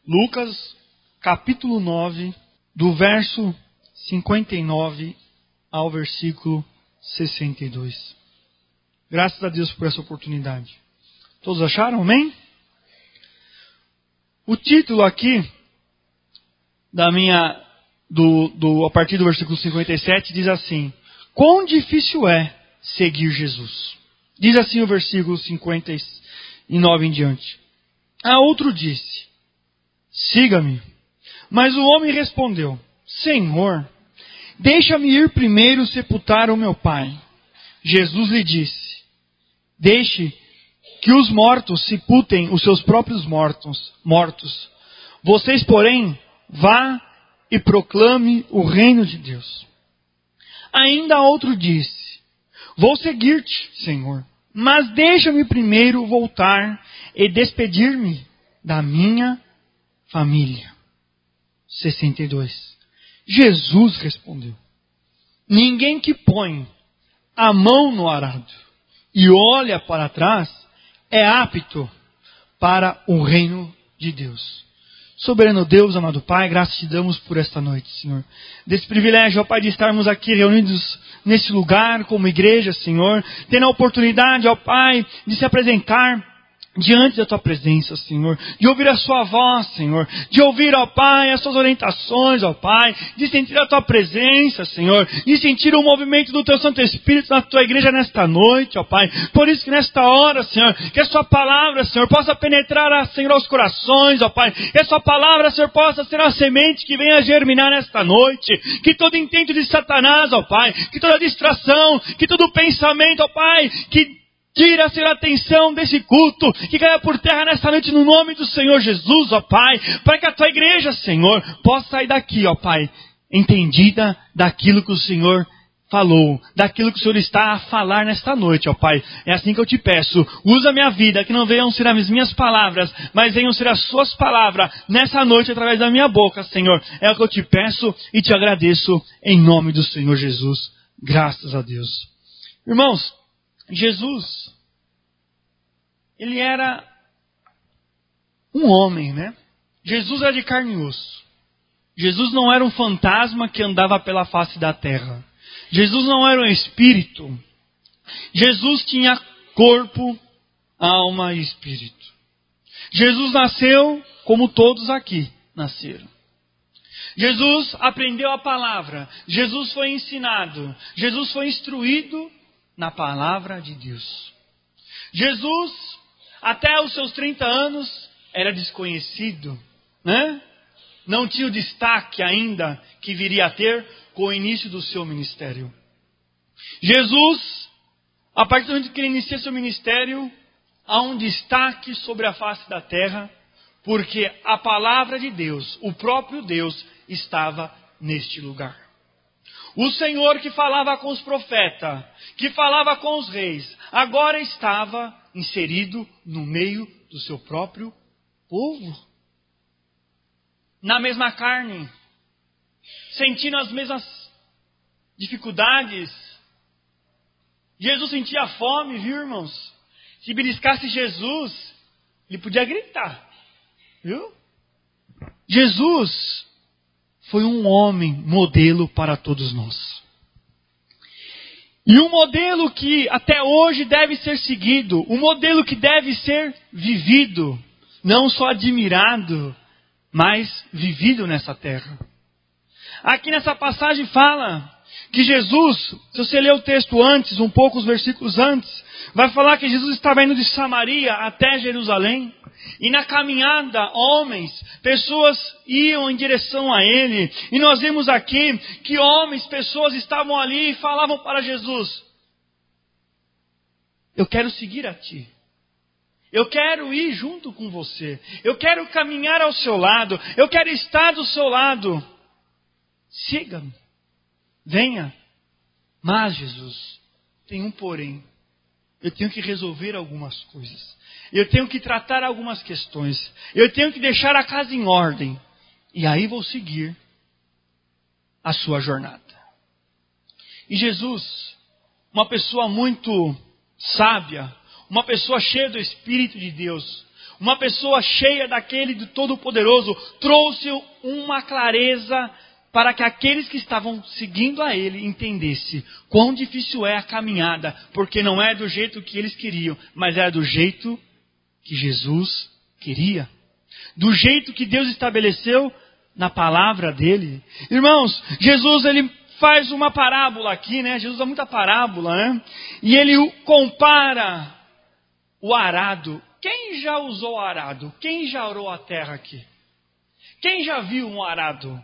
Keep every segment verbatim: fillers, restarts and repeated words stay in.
Lucas, capítulo nove, do verso cinquenta e nove ao versículo sessenta e dois. Graças a Deus por essa oportunidade. Todos acharam? Amém? O título aqui, da minha, do, do, a partir do versículo cinquenta e sete, diz assim: quão difícil é seguir Jesus. Diz assim o versículo cinquenta e nove em diante. A outro disse: siga-me. Mas o homem respondeu: Senhor, deixa-me ir primeiro sepultar o meu pai. Jesus lhe disse: deixe que os mortos sepultem os seus próprios mortos. mortos. Vocês, porém, vá e proclame o reino de Deus. Ainda outro disse: vou seguir-te, Senhor, mas deixa-me primeiro voltar e despedir-me da minha família. sessenta e dois. Jesus respondeu: ninguém que põe a mão no arado e olha para trás é apto para o reino de Deus. Soberano Deus, amado Pai, graças te damos por esta noite, Senhor. Desse privilégio, ó Pai, de estarmos aqui reunidos nesse lugar como igreja, Senhor. Tendo a oportunidade, ó Pai, de se apresentar diante da Tua presença, Senhor, de ouvir a Sua voz, Senhor, de ouvir, ó Pai, as Suas orientações, ó Pai, de sentir a Tua presença, Senhor, de sentir o movimento do Teu Santo Espírito na Tua igreja nesta noite, ó Pai. Por isso que nesta hora, Senhor, que a Sua palavra, Senhor, possa penetrar, Senhor, aos corações, ó Pai, que a Sua palavra, Senhor, possa ser a semente que venha germinar nesta noite, que todo intento de Satanás, ó Pai, que toda distração, que todo pensamento, ó Pai, que tira, Senhor, a atenção desse culto, que caia por terra nesta noite no nome do Senhor Jesus, ó Pai, para que a Tua igreja, Senhor, possa sair daqui, ó Pai, entendida daquilo que o Senhor falou, daquilo que o Senhor está a falar nesta noite, ó Pai. É assim que eu te peço, usa a minha vida, que não venham ser as minhas palavras, mas venham ser as Suas palavras nessa noite através da minha boca, Senhor. É o que eu te peço e te agradeço em nome do Senhor Jesus. Graças a Deus. Irmãos, Jesus, ele era um homem, né? Jesus era de carne e osso. Jesus não era um fantasma que andava pela face da terra. Jesus não era um espírito. Jesus tinha corpo, alma e espírito. Jesus nasceu como todos aqui nasceram. Jesus aprendeu a palavra. Jesus foi ensinado. Jesus foi instruído na palavra de Deus. Jesus, até os seus trinta anos, era desconhecido, né? Não tinha o destaque ainda que viria a ter com o início do seu ministério. Jesus, a partir do momento que ele inicia seu ministério, há um destaque sobre a face da terra, porque a palavra de Deus, o próprio Deus, estava neste lugar. O Senhor que falava com os profetas, que falava com os reis, agora estava inserido no meio do seu próprio povo. Na mesma carne, sentindo as mesmas dificuldades. Jesus sentia fome, viu, irmãos? Se beliscasse Jesus, ele podia gritar, viu? Jesus foi um homem modelo para todos nós. E um modelo que até hoje deve ser seguido, um modelo que deve ser vivido, não só admirado, mas vivido nessa terra. Aqui nessa passagem fala que Jesus, se você ler o texto antes, um pouco os versículos antes, vai falar que Jesus estava indo de Samaria até Jerusalém. E na caminhada, homens, pessoas iam em direção a Ele. E nós vimos aqui que homens, pessoas estavam ali e falavam para Jesus: eu quero seguir a Ti. Eu quero ir junto com você. Eu quero caminhar ao seu lado. Eu quero estar do seu lado. Siga-me. Venha. Mas, Jesus, tem um porém. Eu tenho que resolver algumas coisas. Eu tenho que tratar algumas questões. Eu tenho que deixar a casa em ordem. E aí vou seguir a sua jornada. E Jesus, uma pessoa muito sábia, uma pessoa cheia do Espírito de Deus, uma pessoa cheia daquele do Todo-Poderoso, trouxe uma clareza para que aqueles que estavam seguindo a ele entendessem quão difícil é a caminhada, porque não é do jeito que eles queriam, mas é do jeito que Jesus queria. Do jeito que Deus estabeleceu na palavra dele. Irmãos, Jesus ele faz uma parábola aqui, né? Jesus usa muita parábola, né? E ele compara o arado. Quem já usou arado? Quem já arou a terra aqui? Quem já viu um arado?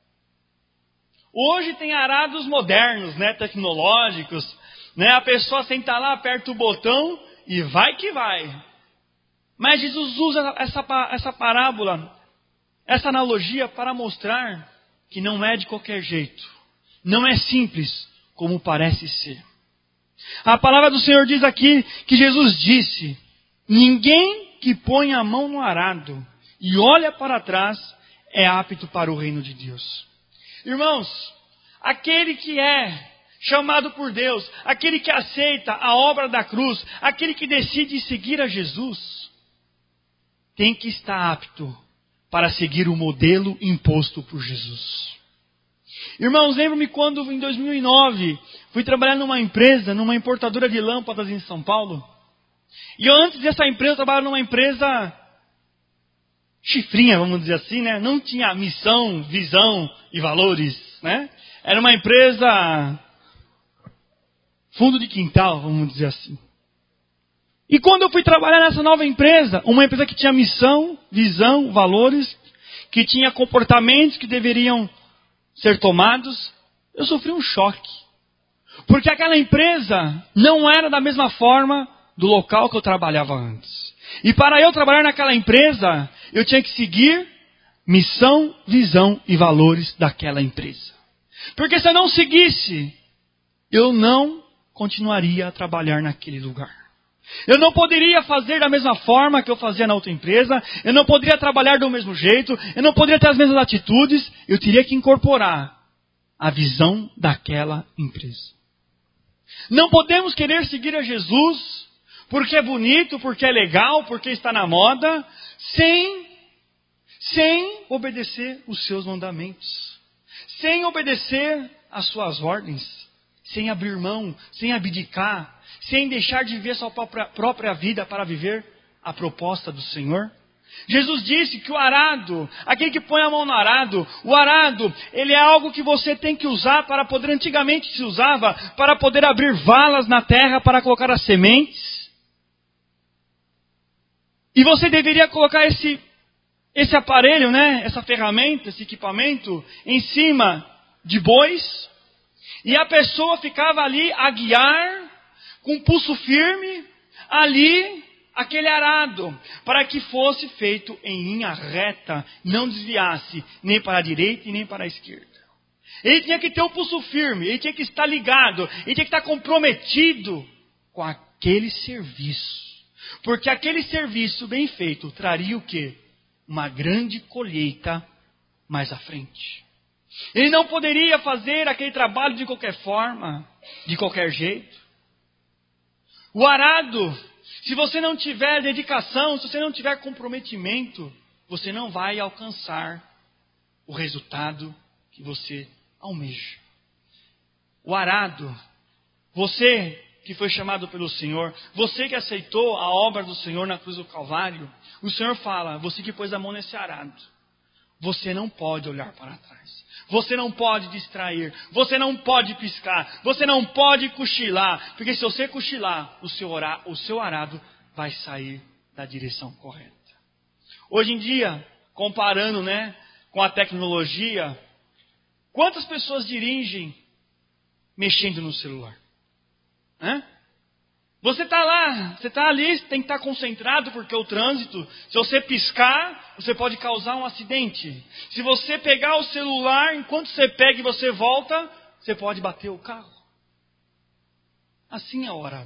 Hoje tem arados modernos, né? Tecnológicos, né? A pessoa senta lá, aperta o botão e vai que vai. Mas Jesus usa essa, essa parábola, essa analogia para mostrar que não é de qualquer jeito. Não é simples como parece ser. A palavra do Senhor diz aqui que Jesus disse: ninguém que põe a mão no arado e olha para trás é apto para o reino de Deus. Irmãos, aquele que é chamado por Deus, aquele que aceita a obra da cruz, aquele que decide seguir a Jesus, tem que estar apto para seguir o modelo imposto por Jesus. Irmãos, lembro-me quando em dois mil e nove fui trabalhar numa empresa, numa importadora de lâmpadas em São Paulo. E eu, antes dessa empresa, eu trabalhava numa empresa chifrinha, vamos dizer assim, né? Não tinha missão, visão e valores, né? Era uma empresa fundo de quintal, vamos dizer assim. E quando eu fui trabalhar nessa nova empresa, uma empresa que tinha missão, visão, valores, que tinha comportamentos que deveriam ser tomados, eu sofri um choque. Porque aquela empresa não era da mesma forma do local que eu trabalhava antes. E para eu trabalhar naquela empresa, eu tinha que seguir missão, visão e valores daquela empresa. Porque se eu não seguisse, eu não continuaria a trabalhar naquele lugar. Eu não poderia fazer da mesma forma que eu fazia na outra empresa. Eu não poderia trabalhar do mesmo jeito. Eu não poderia ter as mesmas atitudes. Eu teria que incorporar a visão daquela empresa. Não podemos querer seguir a Jesus porque é bonito, porque é legal, porque está na moda, sem, sem obedecer os seus mandamentos. Sem obedecer às suas ordens. Sem abrir mão, sem abdicar, sem deixar de viver sua própria, própria vida para viver a proposta do Senhor. Jesus disse que o arado, aquele que põe a mão no arado, o arado, ele é algo que você tem que usar para poder, antigamente se usava, para poder abrir valas na terra para colocar as sementes. E você deveria colocar esse, esse aparelho, né, essa ferramenta, esse equipamento, em cima de bois. E a pessoa ficava ali a guiar, com o pulso firme, ali, aquele arado, para que fosse feito em linha reta, não desviasse nem para a direita e nem para a esquerda. Ele tinha que ter o pulso firme, ele tinha que estar ligado, ele tinha que estar comprometido com aquele serviço. Porque aquele serviço bem feito traria o quê? Uma grande colheita mais à frente. Ele não poderia fazer aquele trabalho de qualquer forma, de qualquer jeito. O arado, se você não tiver dedicação, se você não tiver comprometimento, você não vai alcançar o resultado que você almeja. O arado, você que foi chamado pelo Senhor, você que aceitou a obra do Senhor na cruz do Calvário, o Senhor fala, você que pôs a mão nesse arado, você não pode olhar para trás. Você não pode distrair, você não pode piscar, você não pode cochilar, porque se você cochilar, o seu, orá, o seu arado vai sair da direção correta. Hoje em dia, comparando, né, com a tecnologia, quantas pessoas dirigem mexendo no celular? Hã? Você está lá, você está ali, tem que estar concentrado, porque o trânsito, se você piscar, você pode causar um acidente. Se você pegar o celular, enquanto você pega e você volta, você pode bater o carro. Assim é o arado.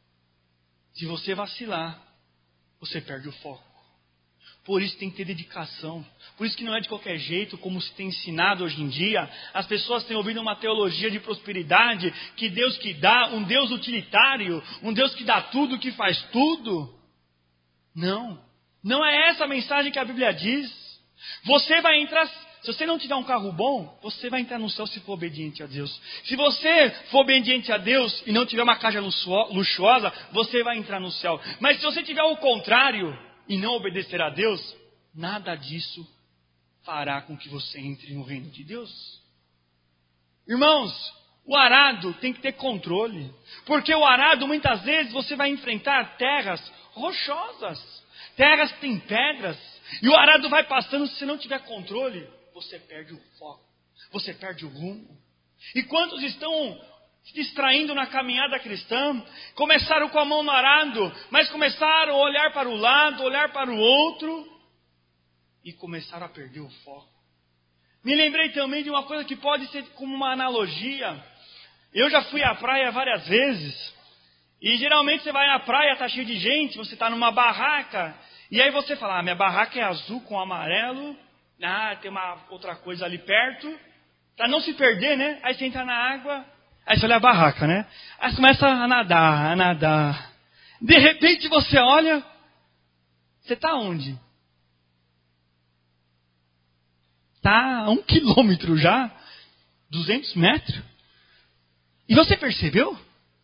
Se você vacilar, você perde o foco. Por isso tem que ter dedicação. Por isso que não é de qualquer jeito, como se tem ensinado hoje em dia. As pessoas têm ouvido uma teologia de prosperidade, que Deus que dá, um Deus utilitário, um Deus que dá tudo, que faz tudo. Não. Não é essa a mensagem que a Bíblia diz. Você vai entrar, se você não tiver um carro bom, você vai entrar no céu se for obediente a Deus. Se você for obediente a Deus e não tiver uma casa luxuosa, você vai entrar no céu. Mas se você tiver o contrário e não obedecer a Deus, nada disso fará com que você entre no reino de Deus. Irmãos, o arado tem que ter controle. Porque o arado, muitas vezes, você vai enfrentar terras rochosas. Terras que têm pedras. E o arado vai passando, se você não tiver controle, você perde o foco. Você perde o rumo. E quantos estão se distraindo na caminhada cristã? Começaram com a mão no arado, mas começaram a olhar para o lado, olhar para o outro. E começaram a perder o foco. Me lembrei também de uma coisa que pode ser como uma analogia. Eu já fui à praia várias vezes. E geralmente você vai na praia, está cheio de gente, você está numa barraca. E aí você fala, ah, minha barraca é azul com amarelo. Ah, tem uma outra coisa ali perto. Para não se perder, né? Aí você entra na água. Aí você olha a barraca, né? Aí você começa a nadar, a nadar. De repente você olha. Você está onde? Está a um quilômetro já, duzentos metros. E você percebeu?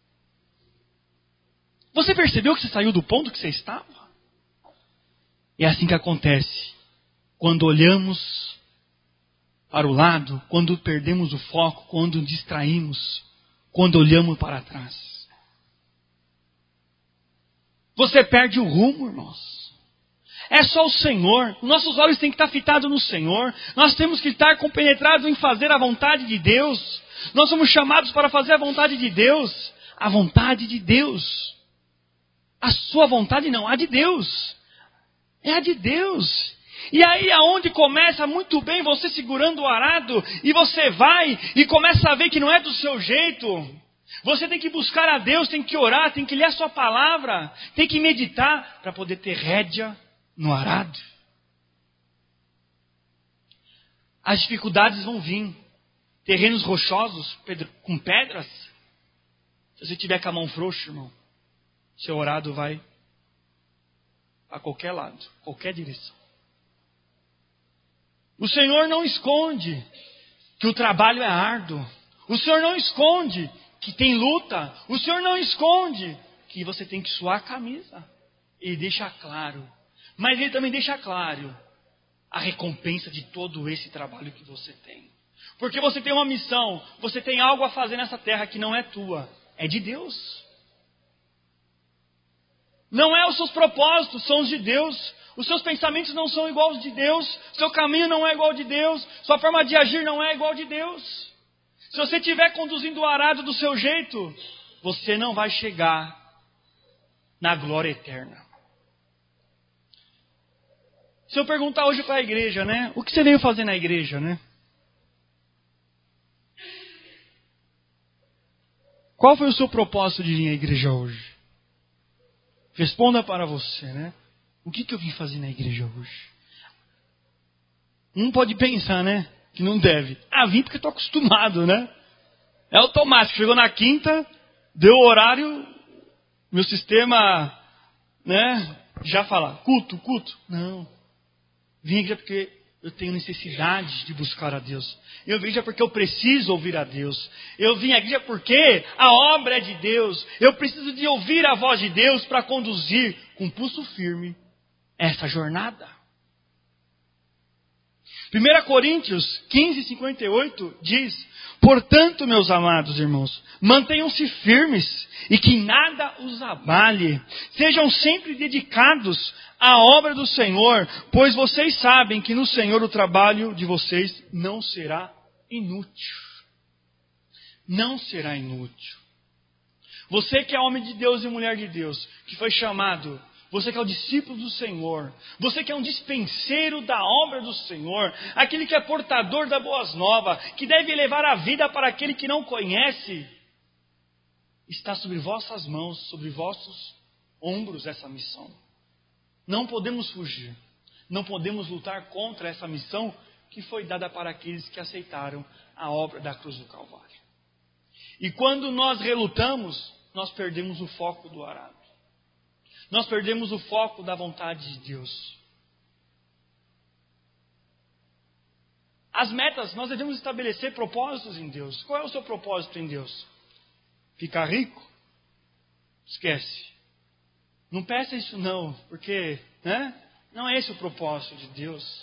Você percebeu que você saiu do ponto que você estava? É assim que acontece. Quando olhamos para o lado, quando perdemos o foco, quando distraímos, quando olhamos para trás. Você perde o rumo, irmãos. É só o Senhor. Nossos olhos têm que estar fitados no Senhor. Nós temos que estar compenetrados em fazer a vontade de Deus. Nós somos chamados para fazer a vontade de Deus. A vontade de Deus. A sua vontade não, a de Deus. É a de Deus. E aí aonde começa muito bem você segurando o arado. E você vai e começa a ver que não é do seu jeito. Você tem que buscar a Deus, tem que orar, tem que ler a sua palavra. Tem que meditar para poder ter rédea no arado. As dificuldades vão vir. Terrenos rochosos, com pedras. Se você tiver com a mão frouxa, irmão, seu arado vai a qualquer lado, qualquer direção. O Senhor não esconde que o trabalho é árduo. O Senhor não esconde que tem luta. O Senhor não esconde que você tem que suar a camisa. Ele deixa claro. Mas Ele também deixa claro a recompensa de todo esse trabalho que você tem. Porque você tem uma missão, você tem algo a fazer nessa terra que não é tua, é de Deus. Não é os seus propósitos, são os de Deus. Os seus pensamentos não são igual aos de Deus. Seu caminho não é igual ao de Deus. Sua forma de agir não é igual ao de Deus. Se você estiver conduzindo o arado do seu jeito, você não vai chegar na glória eterna. Se eu perguntar hoje para a igreja, né? O que você veio fazer na igreja, né? Qual foi o seu propósito de vir à igreja hoje? Responda para você, né? O que, que eu vim fazer na igreja hoje? Um pode pensar, né? Que não deve. Ah, vim porque estou acostumado, né? É automático. Chegou na quinta, deu o horário, meu sistema, né? Já fala, culto, culto. Não. Vim já porque eu tenho necessidade de buscar a Deus. Eu vim já porque eu preciso ouvir a Deus. Eu vim aqui já porque a obra é de Deus. Eu preciso de ouvir a voz de Deus para conduzir com pulso firme essa jornada. primeira Coríntios quinze, cinquenta e oito diz: portanto, meus amados irmãos, mantenham-se firmes e que nada os abale. Sejam sempre dedicados à obra do Senhor, pois vocês sabem que no Senhor o trabalho de vocês não será inútil. Não será inútil. Você que é homem de Deus e mulher de Deus, que foi chamado, você que é o discípulo do Senhor, você que é um dispenseiro da obra do Senhor, aquele que é portador da boas novas, que deve levar a vida para aquele que não conhece, está sobre vossas mãos, sobre vossos ombros essa missão. Não podemos fugir, não podemos lutar contra essa missão que foi dada para aqueles que aceitaram a obra da cruz do Calvário. E quando nós relutamos, nós perdemos o foco do arado. nós perdemos o foco da vontade de Deus. As metas, nós devemos estabelecer propósitos em Deus. Qual é o seu propósito em Deus? Ficar rico? Esquece. Não peça isso não, porque né? Não é esse o propósito de Deus.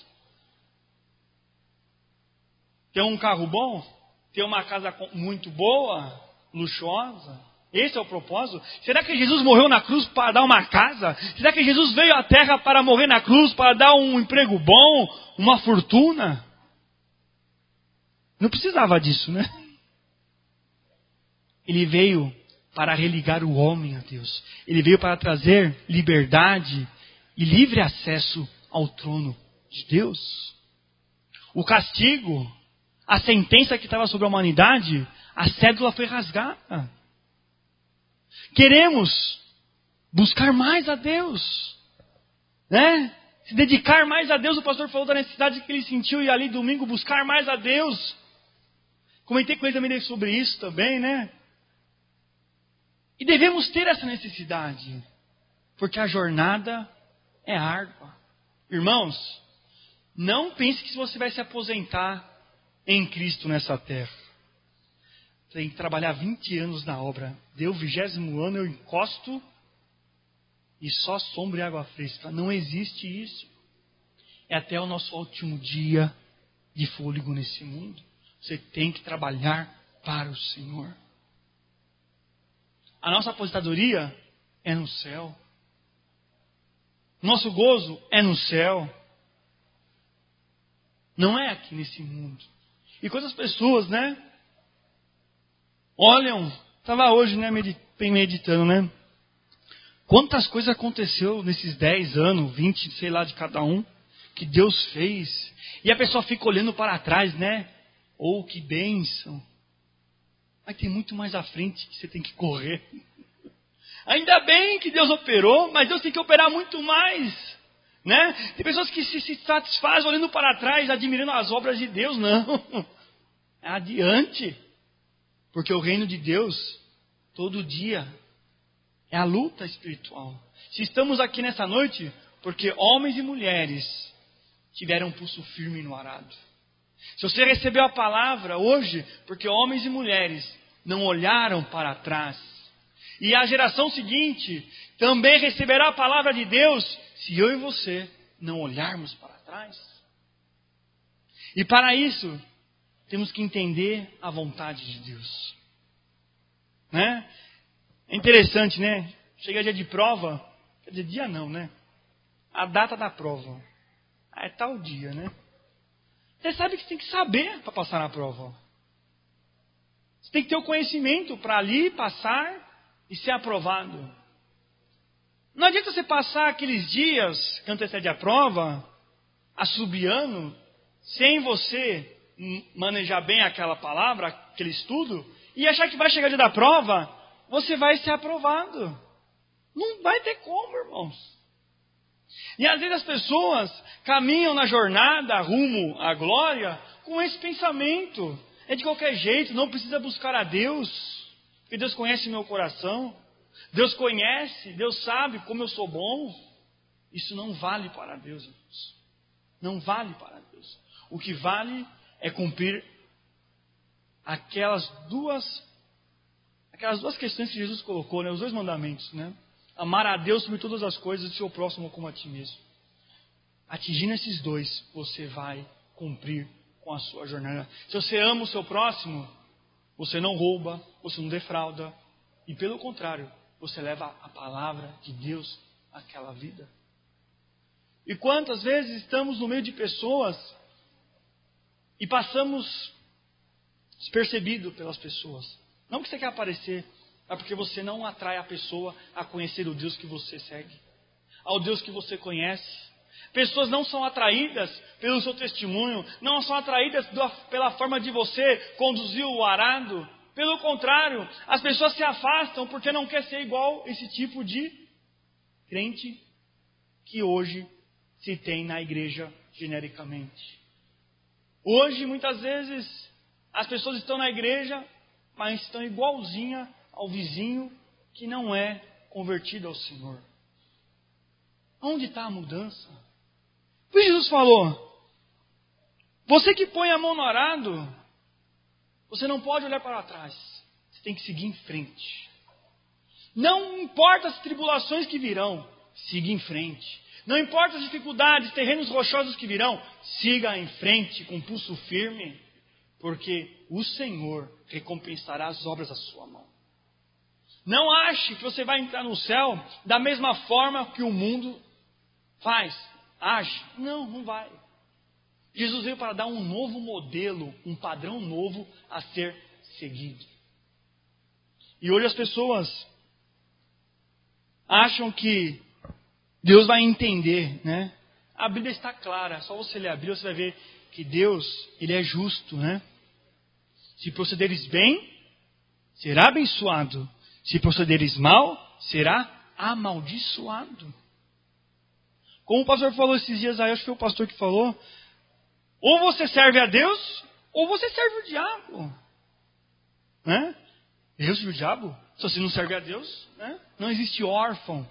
Ter um carro bom? Ter uma casa muito boa? Luxuosa? Esse é o propósito? Será que Jesus morreu na cruz para dar uma casa? Será que Jesus veio à terra para morrer na cruz, para dar um emprego bom, uma fortuna? Não precisava disso, né? Ele veio para religar o homem a Deus. Ele veio para trazer liberdade e livre acesso ao trono de Deus. O castigo, a sentença que estava sobre a humanidade, a cédula foi rasgada. Queremos buscar mais a Deus, né? Se dedicar mais a Deus. O pastor falou da necessidade que ele sentiu e ali domingo buscar mais a Deus. Comentei com ele também sobre isso também, né? E devemos ter essa necessidade, porque a jornada é árdua. Irmãos, não pense que você vai se aposentar em Cristo nessa terra. Você tem que trabalhar vinte anos na obra. Deu o vigésimo ano, eu encosto e só sombra e água fresca. Não existe isso. É até o nosso último dia de fôlego nesse mundo. Você tem que trabalhar para o Senhor. A nossa aposentadoria é no céu. Nosso gozo é no céu. Não é aqui nesse mundo. E quantas pessoas, né? Olham, estava hoje, né, meditando, né? Quantas coisas aconteceu nesses dez anos, vinte, sei lá, de cada um, que Deus fez. E a pessoa fica olhando para trás, né? Oh, que bênção. Mas tem muito mais à frente que você tem que correr. Ainda bem que Deus operou, mas Deus tem que operar muito mais. Né? Tem pessoas que se, se satisfazem olhando para trás, admirando as obras de Deus. Não. É adiante. Porque o reino de Deus, todo dia, é a luta espiritual. Se estamos aqui nessa noite, porque homens e mulheres tiveram um pulso firme no arado. Se você recebeu a palavra hoje, porque homens e mulheres não olharam para trás. E a geração seguinte também receberá a palavra de Deus, se eu e você não olharmos para trás. E para isso, temos que entender a vontade de Deus. Né? É interessante, né? Chega dia de prova, quer dizer, dia não, né? A data da prova. Ah, é tal dia, né? Você sabe que você tem que saber para passar na prova. Você tem que ter o conhecimento para ali passar e ser aprovado. Não adianta você passar aqueles dias que antecede a prova, assobiando, sem você manejar bem aquela palavra, aquele estudo, e achar que vai chegar o dia da prova, você vai ser aprovado. Não vai ter como, irmãos. E às vezes as pessoas caminham na jornada rumo à glória com esse pensamento. É de qualquer jeito, não precisa buscar a Deus, porque Deus conhece meu coração. Deus conhece, Deus sabe como eu sou bom. Isso não vale para Deus, irmãos. Não vale para Deus. O que vale é cumprir aquelas duas, aquelas duas questões que Jesus colocou, né? Os dois mandamentos, né? Amar a Deus sobre todas as coisas e o seu próximo como a ti mesmo. Atingindo esses dois, você vai cumprir com a sua jornada. Se você ama o seu próximo, você não rouba, você não defrauda. E pelo contrário, você leva a palavra de Deus àquela vida. E quantas vezes estamos no meio de pessoas e passamos despercebido pelas pessoas. Não que você quer aparecer, é porque você não atrai a pessoa a conhecer o Deus que você segue, ao Deus que você conhece. Pessoas não são atraídas pelo seu testemunho, não são atraídas pela forma de você conduzir o arado. Pelo contrário, as pessoas se afastam porque não quer ser igual esse tipo de crente que hoje se tem na igreja genericamente. Hoje, muitas vezes, as pessoas estão na igreja, mas estão igualzinha ao vizinho que não é convertido ao Senhor. Onde está a mudança? Por isso Jesus falou, você que põe a mão no arado, você não pode olhar para trás. Você tem que seguir em frente. Não importa as tribulações que virão, siga em frente. Não importa as dificuldades, terrenos rochosos que virão, siga em frente com pulso firme, porque o Senhor recompensará as obras da sua mão. Não ache que você vai entrar no céu da mesma forma que o mundo faz, age. Não, não vai. Jesus veio para dar um novo modelo, um padrão novo a ser seguido. E hoje as pessoas acham que Deus vai entender, né? A Bíblia está clara, só você ler a Bíblia, você vai ver que Deus, Ele é justo, né? Se procederes bem, será abençoado. Se procederes mal, será amaldiçoado. Como o pastor falou esses dias aí, acho que foi o pastor que falou, ou você serve a Deus, ou você serve o diabo. Né? Deus e o diabo? Se você não serve a Deus, né? Não existe órfão.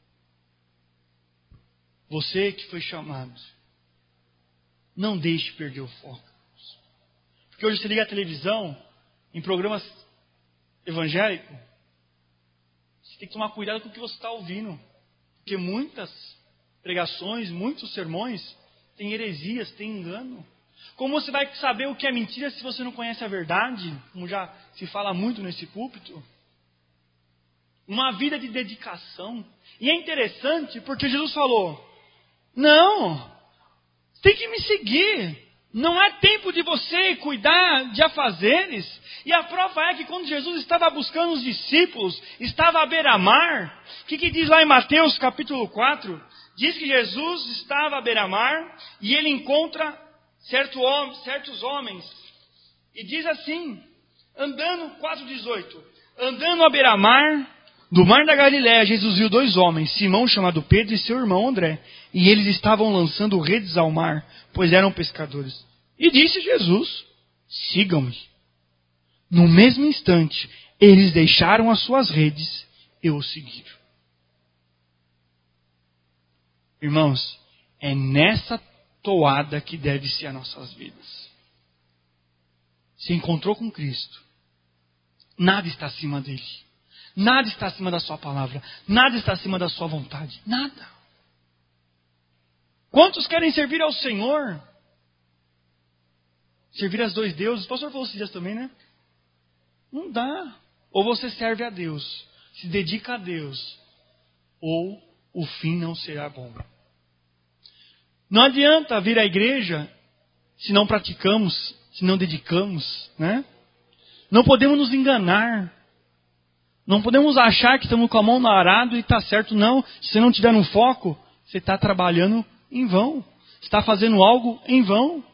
Você que foi chamado, não deixe perder o foco. Porque hoje você liga a televisão, em programas evangélicos, você tem que tomar cuidado com o que você está ouvindo. Porque muitas pregações, muitos sermões, têm heresias, têm engano. Como você vai saber o que é mentira se você não conhece a verdade? Como já se fala muito nesse púlpito. Uma vida de dedicação. E é interessante porque Jesus falou, não, tem que me seguir. Não é tempo de você cuidar de afazeres. E a prova é que quando Jesus estava buscando os discípulos, estava à beira-mar. O que, que diz lá em Mateus capítulo quatro? Diz que Jesus estava à beira-mar e ele encontra certo homem, certos homens. E diz assim, andando, quatro dezoito, andando à beira-mar do mar da Galiléia, Jesus viu dois homens, Simão chamado Pedro e seu irmão André. E eles estavam lançando redes ao mar, pois eram pescadores. E disse Jesus, sigam-me. No mesmo instante, eles deixaram as suas redes e o seguiram. Irmãos, é nessa toada que deve ser as nossas vidas. Se encontrou com Cristo, nada está acima dele. Nada está acima da sua palavra. Nada está acima da sua vontade. Nada. Quantos querem servir ao Senhor? Servir aos dois deuses. O pastor falou esses dias também, né? Não dá. Ou você serve a Deus, se dedica a Deus, ou o fim não será bom. Não adianta vir à igreja se não praticamos, se não dedicamos, né? Não podemos nos enganar. Não podemos achar que estamos com a mão no arado e está certo. Não, se você não tiver no foco, você está trabalhando em vão. Você está fazendo algo em vão.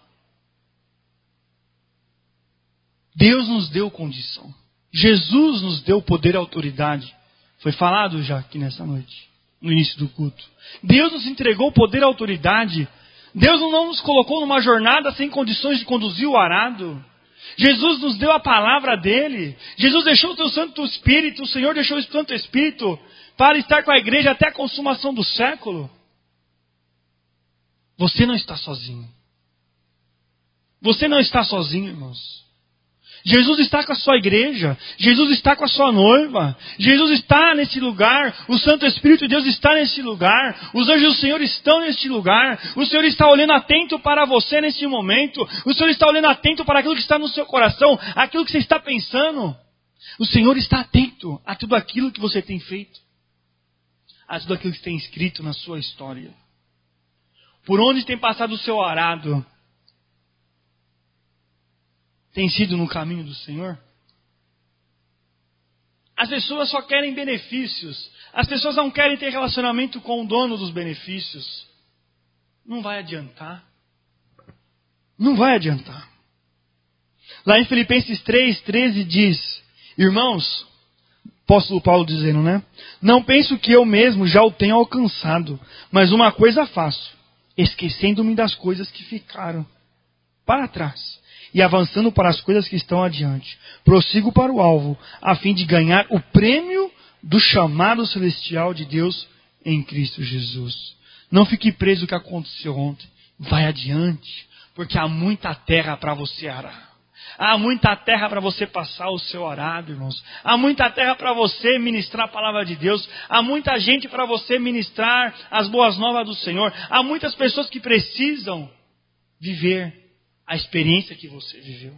Deus nos deu condição. Jesus nos deu poder e autoridade. Foi falado já aqui nessa noite, no início do culto. Deus nos entregou poder e autoridade. Deus não nos colocou numa jornada sem condições de conduzir o arado. Jesus nos deu a palavra dele. Jesus deixou o seu Santo Espírito. O Senhor deixou o Santo Espírito para estar com a igreja até a consumação do século. Você não está sozinho. Você não está sozinho, irmãos. Jesus está com a sua igreja. Jesus está com a sua noiva. Jesus está nesse lugar. O Santo Espírito de Deus está nesse lugar. Os anjos do Senhor estão nesse lugar. O Senhor está olhando atento para você nesse momento. O Senhor está olhando atento para aquilo que está no seu coração. Aquilo que você está pensando. O Senhor está atento a tudo aquilo que você tem feito. A tudo aquilo que tem escrito na sua história. Por onde tem passado o seu arado? Tem sido no caminho do Senhor? As pessoas só querem benefícios. As pessoas não querem ter relacionamento com o dono dos benefícios. Não vai adiantar. Não vai adiantar. Lá em Filipenses três, treze diz, irmãos, apóstolo Paulo dizendo, né? Não penso que eu mesmo já o tenha alcançado, mas uma coisa faço, esquecendo-me das coisas que ficaram para trás e avançando para as coisas que estão adiante. Prossigo para o alvo, a fim de ganhar o prêmio do chamado celestial de Deus em Cristo Jesus. Não fique preso no que aconteceu ontem. Vai adiante, porque há muita terra para você arar. Há muita terra para você passar o seu arado, irmãos. Há muita terra para você ministrar a palavra de Deus. Há muita gente para você ministrar as boas novas do Senhor. Há muitas pessoas que precisam viver a experiência que você viveu.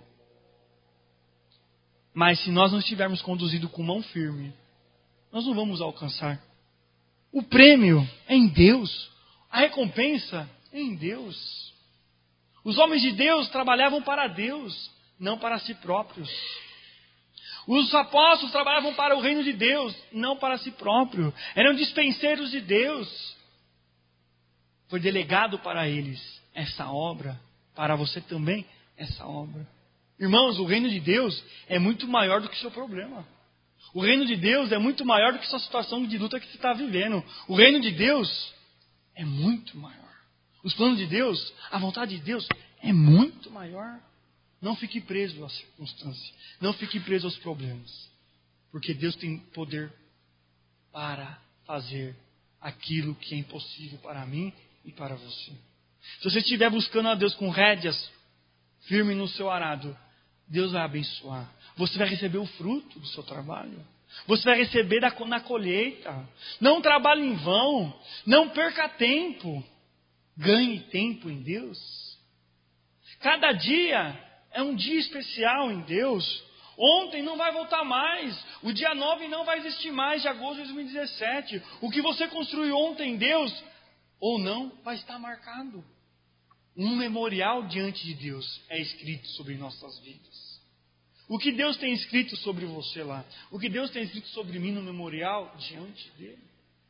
Mas se nós não estivermos conduzidos com mão firme, nós não vamos alcançar. O prêmio é em Deus. A recompensa é em Deus. Os homens de Deus trabalhavam para Deus, não para si próprios. Os apóstolos trabalhavam para o reino de Deus, não para si próprio. Eram dispenseiros de Deus. Foi delegado para eles essa obra, para você também essa obra. Irmãos, o reino de Deus é muito maior do que seu problema. O reino de Deus é muito maior do que sua situação de luta que você está vivendo. O reino de Deus é muito maior. Os planos de Deus, a vontade de Deus é muito maior. Não fique preso às circunstâncias. Não fique preso aos problemas. Porque Deus tem poder para fazer aquilo que é impossível para mim e para você. Se você estiver buscando a Deus com rédeas firme no seu arado, Deus vai abençoar. Você vai receber o fruto do seu trabalho. Você vai receber da, na colheita. Não trabalhe em vão. Não perca tempo. Ganhe tempo em Deus. Cada dia é um dia especial em Deus. Ontem não vai voltar mais. O dia nove não vai existir mais, de agosto de dois mil e dezessete. O que você construiu ontem em Deus, ou não, vai estar marcado. Um memorial diante de Deus é escrito sobre nossas vidas. O que Deus tem escrito sobre você lá? O que Deus tem escrito sobre mim no memorial diante dele?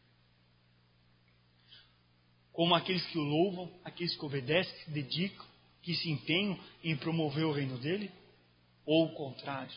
Como aqueles que o louvam, aqueles que obedecem, que se dedicam, que se empenham em promover o reino dele? Ou o contrário?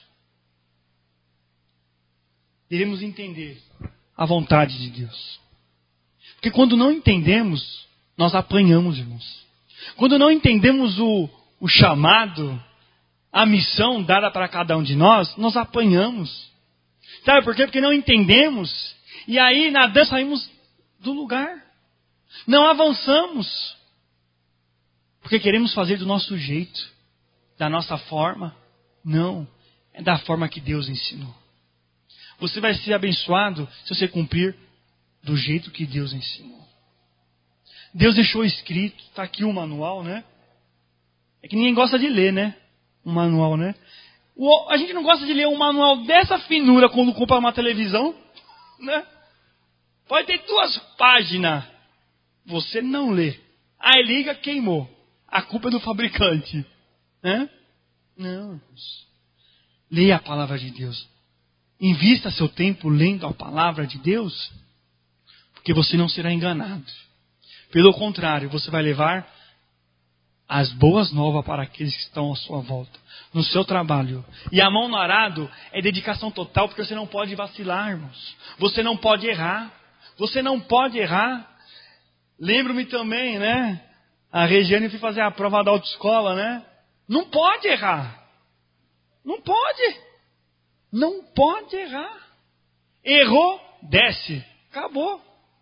Devemos entender a vontade de Deus. Porque quando não entendemos, nós apanhamos, irmãos. Quando não entendemos o, o chamado, a missão dada para cada um de nós, nós apanhamos. Sabe por quê? Porque não entendemos. E aí, nadando, saímos do lugar. Não avançamos. Porque queremos fazer do nosso jeito, da nossa forma. Não, é da forma que Deus ensinou. Você vai ser abençoado se você cumprir do jeito que Deus ensinou. Deus deixou escrito, está aqui o manual, né? É que ninguém gosta de ler, né? Um manual, né? O, a gente não gosta de ler um manual dessa finura quando compra uma televisão, né? Pode ter duas páginas. Você não lê. Aí liga, queimou. A culpa é do fabricante. Né? Não. Leia a palavra de Deus. Invista seu tempo lendo a palavra de Deus, porque você não será enganado. Pelo contrário, você vai levar as boas novas para aqueles que estão à sua volta, no seu trabalho. E a mão no arado é dedicação total, porque você não pode vacilar, irmãos. Você não pode errar. Você não pode errar. Lembro-me também, né? A Regiane foi fazer a prova da autoescola, né? Não pode errar. Não pode. Não pode errar. Errou, desce. Acabou.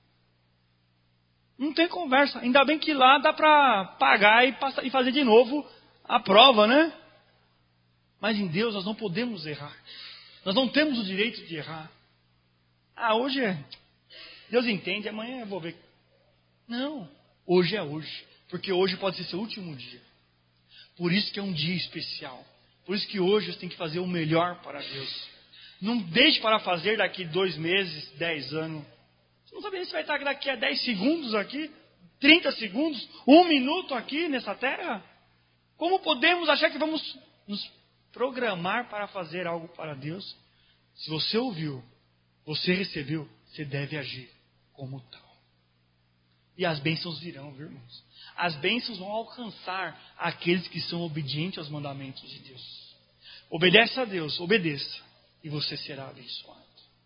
Não tem conversa. Ainda bem que lá dá para pagar e, passar, e fazer de novo a prova, né? Mas em Deus nós não podemos errar. Nós não temos o direito de errar. Ah, hoje é... Deus entende, amanhã eu vou ver. Não, hoje é hoje. Porque hoje pode ser seu último dia. Por isso que é um dia especial. Por isso que hoje você tem que fazer o melhor para Deus. Não deixe para fazer daqui dois meses, dez anos. Você não sabe nem se vai estar daqui a dez segundos aqui, trinta segundos, um minuto aqui nessa terra. Como podemos achar que vamos nos programar para fazer algo para Deus? Se você ouviu, você recebeu, você deve agir como tal. E as bênçãos virão, viu, irmãos? As bênçãos vão alcançar aqueles que são obedientes aos mandamentos de Deus. Obedece a Deus, obedeça, e você será abençoado.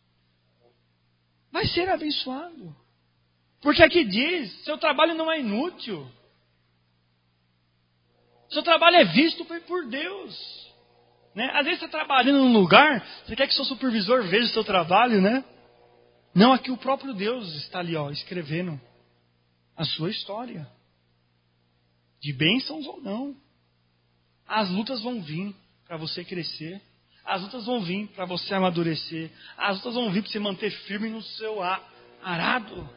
Vai ser abençoado. Porque aqui diz, seu trabalho não é inútil. Seu trabalho é visto por Deus. Né? Às vezes você está trabalhando num lugar, você quer que seu supervisor veja o seu trabalho, né? Não, aqui o próprio Deus está ali, ó, escrevendo. a sua história. De bênçãos ou não. As lutas vão vir para você crescer. As lutas vão vir para você amadurecer. As lutas vão vir para você manter firme no seu arado.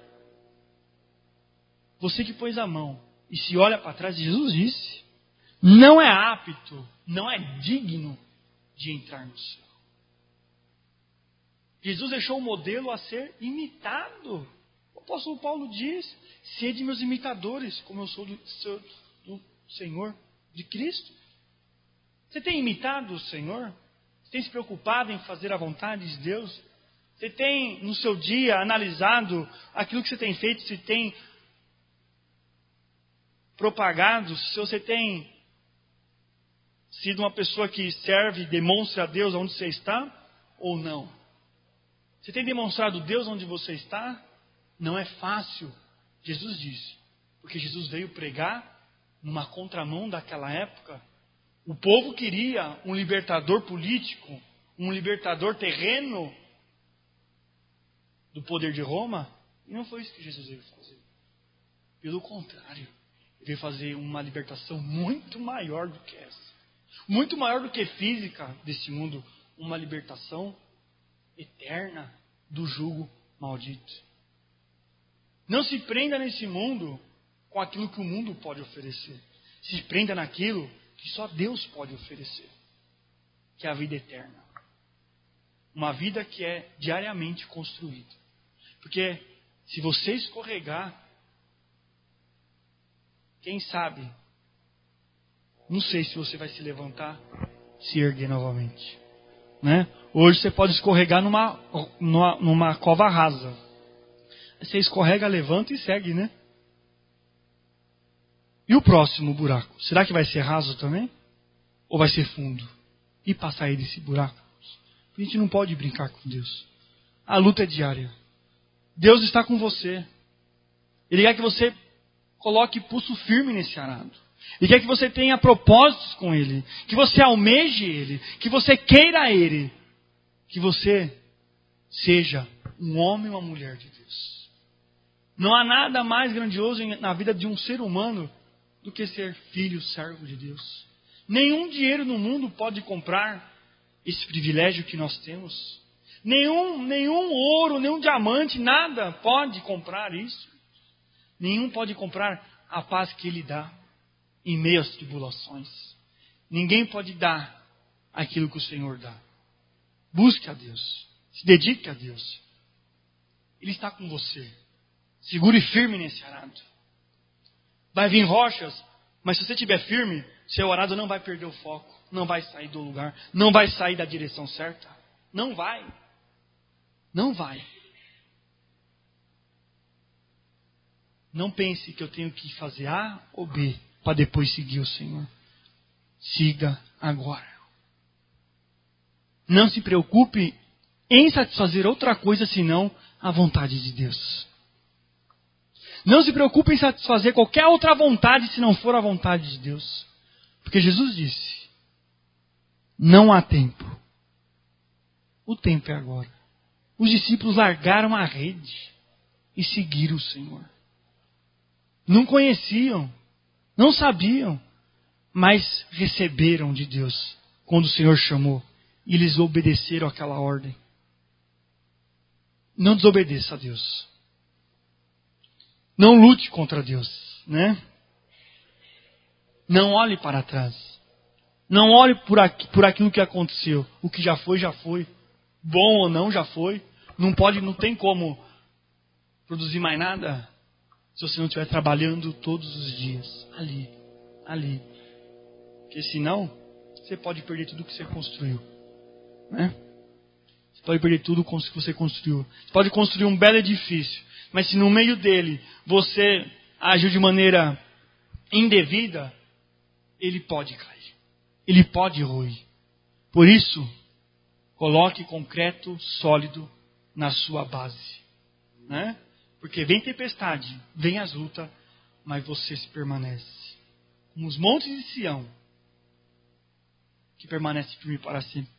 Você que pôs a mão e se olha para trás, Jesus disse, não é apto, não é digno de entrar no céu. Jesus deixou o modelo a ser imitado. O apóstolo Paulo diz, sede meus imitadores, como eu sou do, do Senhor, de Cristo. Você tem imitado o Senhor? Você tem se preocupado em fazer a vontade de Deus? Você tem, no seu dia, analisado aquilo que você tem feito, se tem propagado, se você tem sido uma pessoa que serve e demonstra a Deus onde você está, ou não? Você tem demonstrado Deus onde você está? Não é fácil, Jesus disse, porque Jesus veio pregar numa contramão daquela época. O povo queria um libertador político, um libertador terreno do poder de Roma, e não foi isso que Jesus veio fazer. Pelo contrário, ele veio fazer uma libertação muito maior do que essa. Muito maior do que física desse mundo, uma libertação eterna do jugo maldito. Não se prenda nesse mundo com aquilo que o mundo pode oferecer. Se prenda naquilo que só Deus pode oferecer, que é a vida eterna. Uma vida que é diariamente construída. Porque se você escorregar, quem sabe, não sei se você vai se levantar, se erguer novamente. Né? Hoje você pode escorregar numa, numa, numa cova rasa. Você escorrega, levanta e segue, né? E o próximo buraco? Será que vai ser raso também? Ou vai ser fundo? E para sair desse buraco? A gente não pode brincar com Deus. A luta é diária. Deus está com você. Ele quer que você coloque pulso firme nesse arado. Ele quer que você tenha propósitos com Ele. Que você almeje Ele. Que você queira Ele. Que você seja um homem ou uma mulher de Deus. Não há nada mais grandioso na vida de um ser humano do que ser filho, servo de Deus. Nenhum dinheiro no mundo pode comprar esse privilégio que nós temos. Nenhum, nenhum ouro, nenhum diamante, nada pode comprar isso. Nenhum pode comprar a paz que Ele dá em meio às tribulações. Ninguém pode dar aquilo que o Senhor dá. Busque a Deus. Se dedique a Deus. Ele está com você. Segure firme nesse arado. Vai vir rochas, mas se você estiver firme, seu arado não vai perder o foco. Não vai sair do lugar. Não vai sair da direção certa. Não vai. Não vai. Não pense que eu tenho que fazer A ou B para depois seguir o Senhor. Siga agora. Não se preocupe em satisfazer outra coisa senão a vontade de Deus. Não se preocupe em satisfazer qualquer outra vontade se não for a vontade de Deus. Porque Jesus disse, não há tempo. O tempo é agora. Os discípulos largaram a rede e seguiram o Senhor. Não conheciam, não sabiam, mas receberam de Deus quando o Senhor chamou. E eles obedeceram àquela ordem. Não desobedeça a Deus. Não lute contra Deus, né? Não olhe para trás. Não olhe por, aqui, por aquilo que aconteceu. O que já foi, já foi. Bom ou não, já foi. Não pode, não tem como produzir mais nada se você não estiver trabalhando todos os dias. Ali, ali. Porque senão, você pode perder tudo que você construiu. Né? Você pode perder tudo que você construiu. Você pode construir um belo edifício, mas se no meio dele você agiu de maneira indevida, ele pode cair. Ele pode ruir. Por isso, coloque concreto sólido na sua base. Né? Porque vem tempestade, vem as lutas, mas você se permanece. Como os montes de Sião, que permanece firme para sempre.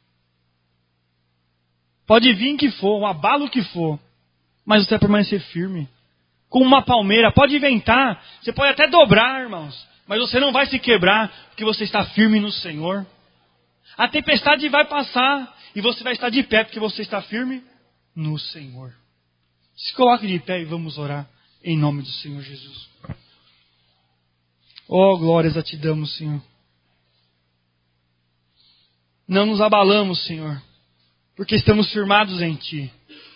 Pode vir que for, o abalo que for, mas você vai permanecer firme. como uma palmeira. Pode inventar, você pode até dobrar, irmãos, mas você não vai se quebrar, porque você está firme no Senhor. A tempestade vai passar e você vai estar de pé, porque você está firme no Senhor. Se coloque de pé e vamos orar em nome do Senhor Jesus. Oh, glórias a Ti damos, Senhor. Não nos abalamos, Senhor, porque estamos firmados em Ti.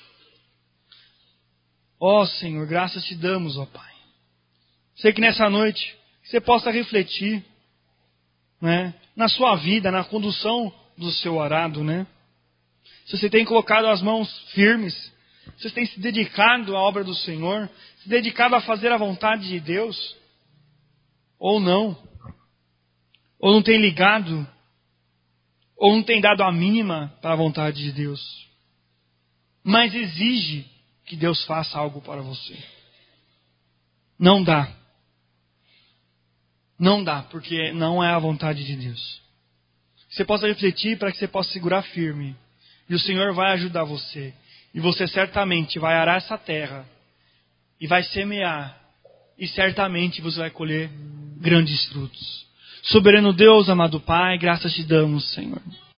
Ó Senhor, graças Te damos, ó Pai. Sei que nessa noite você possa refletir, né, na sua vida, na condução do seu arado, né? Se você tem colocado as mãos firmes, se você tem se dedicado à obra do Senhor, se dedicado a fazer a vontade de Deus, ou não, ou não tem ligado, ou não tem dado a mínima para a vontade de Deus, mas exige que Deus faça algo para você. Não dá. Não dá, porque não é a vontade de Deus. Você possa refletir para que você possa segurar firme. E o Senhor vai ajudar você. E você certamente vai arar essa terra. E vai semear. E certamente você vai colher grandes frutos. Soberano Deus, amado Pai, graças te damos, Senhor.